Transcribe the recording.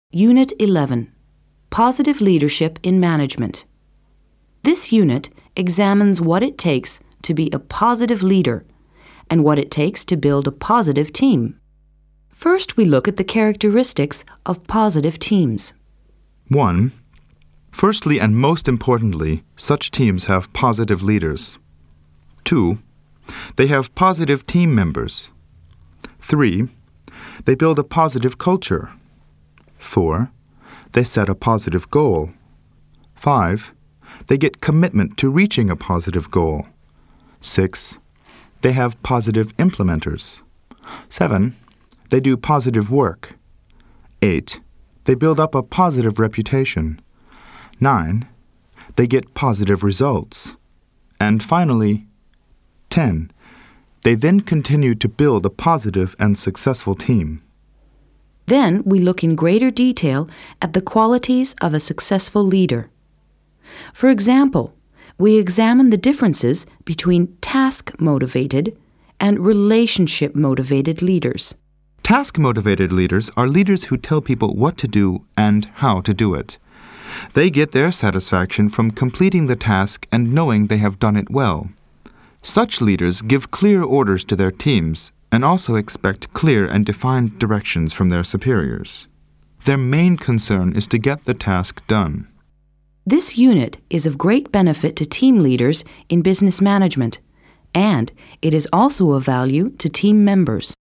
Unit 11, Positive Leadership in Management. This unit examines what it takes to be a positive leader and what it takes to build a positive team. First, we look at the characteristics of positive teams. 1. Firstly and most importantly, such teams have positive leaders. 2. They have positive team members. 3. They build a positive culture. 4. They set a positive goal. 5. They get commitment to reaching a positive goal. 6. They have positive implementers. 7. They do positive work. 8. They build up a positive reputation. 9. They get positive results. And finally, 10. They then continue to build a positive and successful team. Then we look in greater detail at the qualities of a successful leader. For example, we examine the differences between task-motivated and relationship-motivated leaders. Task-motivated leaders are leaders who tell people what to do and how to do it. They get their satisfaction from completing the task and knowing they have done it well. Such leaders give clear orders to their teams and also expect clear and defined directions from their superiors. Their main concern is to get the task done. This unit is of great benefit to team leaders in business management, and it is also of value to team members.